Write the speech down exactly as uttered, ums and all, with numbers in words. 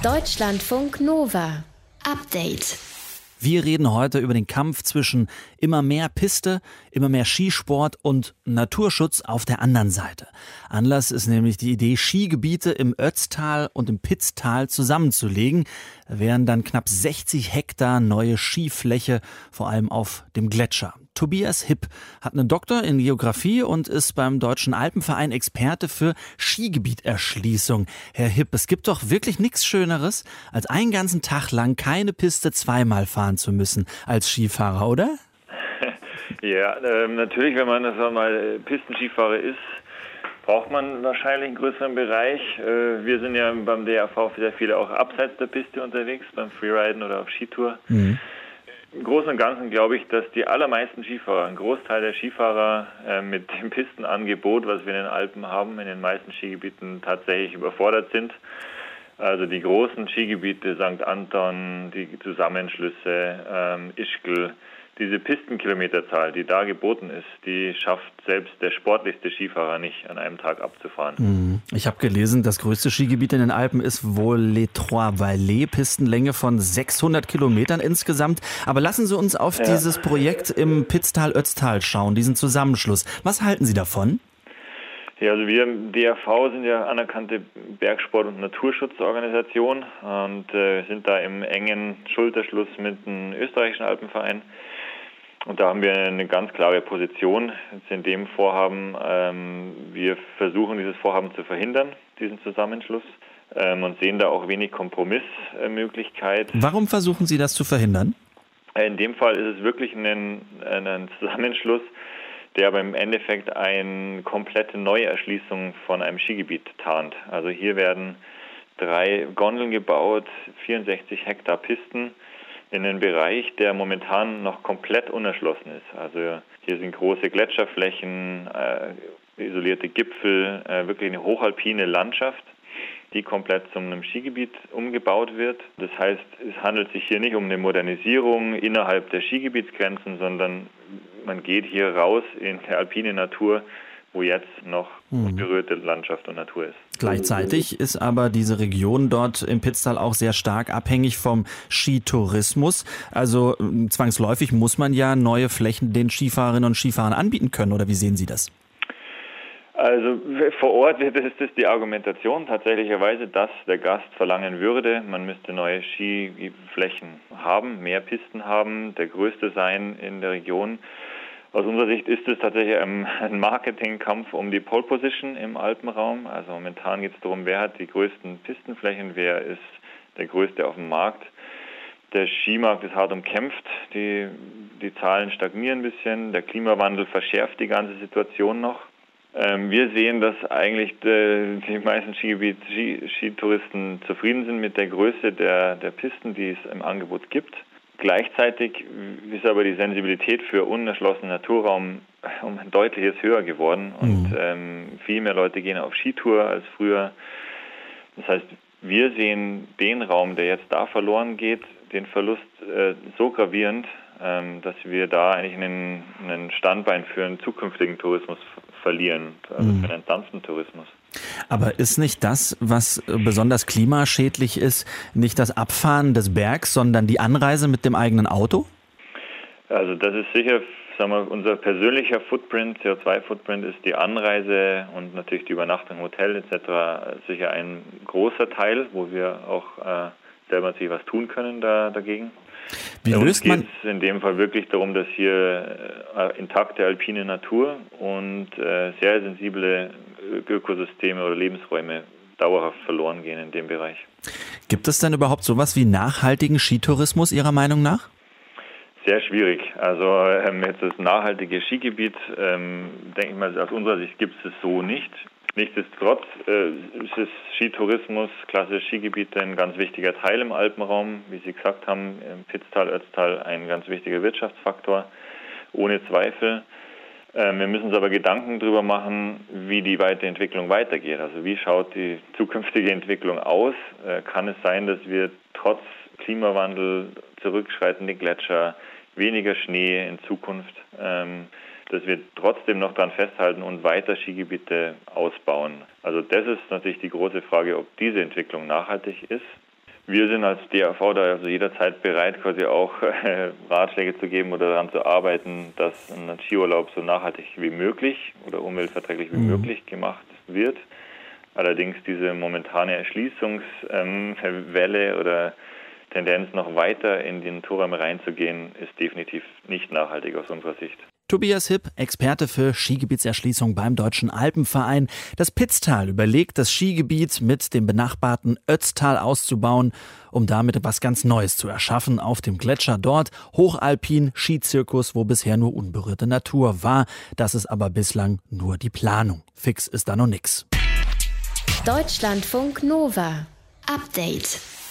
Deutschlandfunk Nova. Update. Wir reden heute über den Kampf zwischen immer mehr Piste, immer mehr Skisport und Naturschutz auf der anderen Seite. Anlass ist nämlich die Idee, Skigebiete im Ötztal und im Pitztal zusammenzulegen. Da wären dann knapp sechzig Hektar neue Skifläche, vor allem auf dem Gletscher. Tobias Hipp hat einen Doktor in Geografie und ist beim Deutschen Alpenverein Experte für Skigebieterschließung. Herr Hipp, es gibt doch wirklich nichts Schöneres, als einen ganzen Tag lang keine Piste zweimal fahren zu müssen als Skifahrer, oder? Ja, äh, natürlich, wenn man sagen wir mal Pistenskifahrer ist, braucht man wahrscheinlich einen größeren Bereich. Äh, wir sind ja beim D R V sehr viele auch abseits der Piste unterwegs, beim Freeriden oder auf Skitour. Mhm. Im Großen und Ganzen glaube ich, dass die allermeisten Skifahrer, ein Großteil der Skifahrer äh, mit dem Pistenangebot, was wir in den Alpen haben, in den meisten Skigebieten tatsächlich überfordert sind. Also die großen Skigebiete, Sankt Anton, die Zusammenschlüsse, ähm, Ischgl, diese Pistenkilometerzahl, die da geboten ist, die schafft selbst der sportlichste Skifahrer nicht, an einem Tag abzufahren. Ich habe gelesen, das größte Skigebiet in den Alpen ist wohl Les Trois Vallées, Pistenlänge von sechshundert Kilometern insgesamt. Aber lassen Sie uns auf ja. dieses Projekt im Pitztal-Ötztal schauen, diesen Zusammenschluss. Was halten Sie davon? Ja, also wir im D R V sind ja anerkannte Bergsport- und Naturschutzorganisation und äh, sind da im engen Schulterschluss mit dem österreichischen Alpenverein. Und da haben wir eine ganz klare Position jetzt in dem Vorhaben. Ähm, wir versuchen, dieses Vorhaben zu verhindern, diesen Zusammenschluss, ähm, und sehen da auch wenig Kompromissmöglichkeit. Warum versuchen Sie das zu verhindern? In dem Fall ist es wirklich ein, ein Zusammenschluss, der aber im Endeffekt eine komplette Neuerschließung von einem Skigebiet tarnt. Also hier werden drei Gondeln gebaut, vierundsechzig Hektar Pisten, in einen Bereich, der momentan noch komplett unerschlossen ist. Also hier sind große Gletscherflächen, äh, isolierte Gipfel, äh, wirklich eine hochalpine Landschaft, die komplett zu einem Skigebiet umgebaut wird. Das heißt, es handelt sich hier nicht um eine Modernisierung innerhalb der Skigebietsgrenzen, sondern man geht hier raus in die alpine Natur, wo jetzt noch unberührte Landschaft und Natur ist. Gleichzeitig ist aber diese Region dort im Pitztal auch sehr stark abhängig vom Skitourismus. Also zwangsläufig muss man ja neue Flächen den Skifahrerinnen und Skifahrern anbieten können, oder wie sehen Sie das? Also vor Ort ist das die Argumentation tatsächlicherweise, dass der Gast verlangen würde, man müsste neue Skiflächen haben, mehr Pisten haben, der größte sein in der Region. Aus unserer Sicht ist es tatsächlich ein Marketingkampf um die Pole Position im Alpenraum. Also momentan geht es darum, wer hat die größten Pistenflächen, wer ist der größte auf dem Markt. Der Skimarkt ist hart umkämpft, die, die Zahlen stagnieren ein bisschen, der Klimawandel verschärft die ganze Situation noch. Ähm, wir sehen, dass eigentlich die, die meisten Skigebiet, Ski, Skitouristen zufrieden sind mit der Größe der, der Pisten, die es im Angebot gibt. Gleichzeitig ist aber die Sensibilität für unerschlossenen Naturraum um ein deutliches höher geworden und mhm. ähm, viel mehr Leute gehen auf Skitour als früher. Das heißt, wir sehen den Raum, der jetzt da verloren geht, den Verlust äh, so gravierend, ähm, dass wir da eigentlich einen, einen Standbein für einen zukünftigen Tourismus f- verlieren, also mhm. für einen sanften Tourismus. Aber ist nicht das, was besonders klimaschädlich ist, nicht das Abfahren des Bergs, sondern die Anreise mit dem eigenen Auto? Also das ist sicher, sagen wir, unser persönlicher Footprint, C O zwei Footprint ist die Anreise und natürlich die Übernachtung im Hotel et cetera sicher ein großer Teil, wo wir auch äh, selber natürlich was tun können da, dagegen. Wie löst man? Uns geht es in dem Fall wirklich darum, dass hier äh, intakte alpine Natur und äh, sehr sensible Ökosysteme oder Lebensräume dauerhaft verloren gehen in dem Bereich. Gibt es denn überhaupt sowas wie nachhaltigen Skitourismus Ihrer Meinung nach? Sehr schwierig. Also ähm, jetzt das nachhaltige Skigebiet, ähm, denke ich mal, aus unserer Sicht gibt es es so nicht. Nichtsdestotrotz äh, ist es Skitourismus, klassische Skigebiete, ein ganz wichtiger Teil im Alpenraum. Wie Sie gesagt haben, im Pitztal, Ötztal ein ganz wichtiger Wirtschaftsfaktor, ohne Zweifel. Ähm, wir müssen uns aber Gedanken darüber machen, wie die Weiterentwicklung weitergeht. Also wie schaut die zukünftige Entwicklung aus? Äh, kann es sein, dass wir trotz Klimawandel, zurückschreitende Gletscher, weniger Schnee in Zukunft, ähm, dass wir trotzdem noch daran festhalten und weiter Skigebiete ausbauen. Also das ist natürlich die große Frage, ob diese Entwicklung nachhaltig ist. Wir sind als D A V da also jederzeit bereit, quasi auch äh, Ratschläge zu geben oder daran zu arbeiten, dass ein Skiurlaub so nachhaltig wie möglich oder umweltverträglich wie mhm. möglich gemacht wird. Allerdings diese momentane Erschließungswelle ähm, oder Tendenz, noch weiter in den Tourraum reinzugehen, ist definitiv nicht nachhaltig aus unserer Sicht. Tobias Hipp, Experte für Skigebietserschließung beim Deutschen Alpenverein. Das Pitztal überlegt, das Skigebiet mit dem benachbarten Ötztal auszubauen, um damit etwas ganz Neues zu erschaffen auf dem Gletscher dort. Hochalpin, Skizirkus, wo bisher nur unberührte Natur war. Das ist aber bislang nur die Planung. Fix ist da noch nix. Deutschlandfunk Nova. Update.